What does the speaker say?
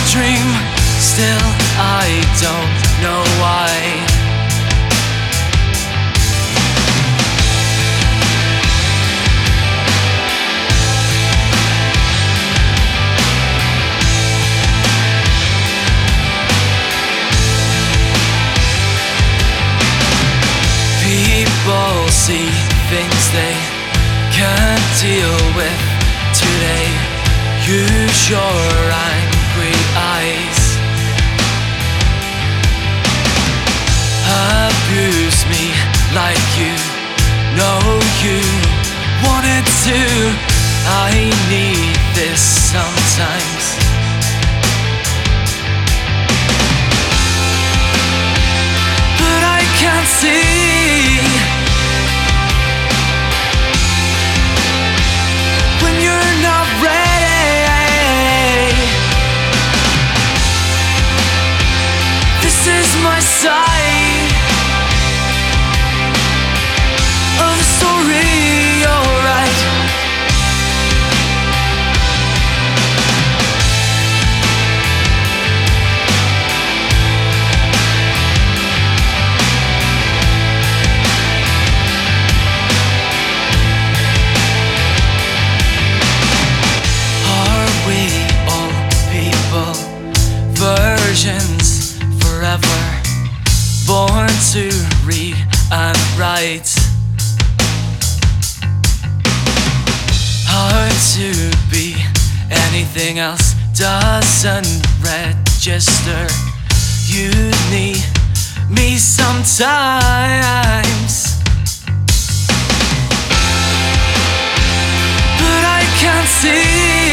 dream. Still, I don't know why. People see things they can't deal with today. Use your angry eyes. Abuse me like you know you wanted to. I need this sometimes. But I can't see when you're not ready. This is my side of the story, alright. Are we all people, versions forever, born to read and write? Hard to be anything else doesn't register. You need me sometimes, but I can't see